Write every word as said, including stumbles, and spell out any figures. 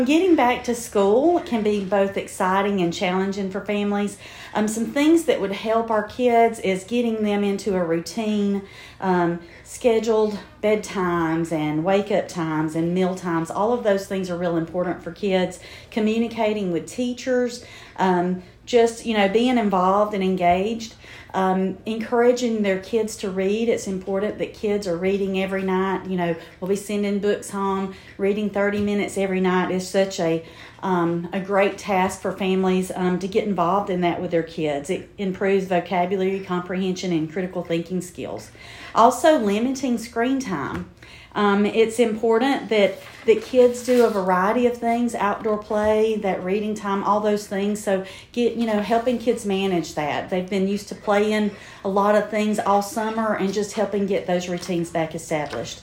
Getting back to school can be both exciting and challenging for families. Um, some things that would help our kids is getting them into a routine, um, scheduled bedtimes and wake-up times and meal times. All of those things are real important for kids. Communicating with teachers, um, just, you know, being involved and engaged. Um, encouraging their kids to read. It's important that kids are reading every night. You know, we'll be sending books home. Reading thirty minutes every night is such a um, a great task for families um, to get involved in that with their kids. It improves vocabulary, comprehension, and critical thinking skills. Also, limiting screen time. Um, it's important that, that kids do a variety of things, outdoor play, that reading time, all those things. So, get you know, helping kids manage that. They've been used to playing a lot of things all summer and just helping get those routines back established.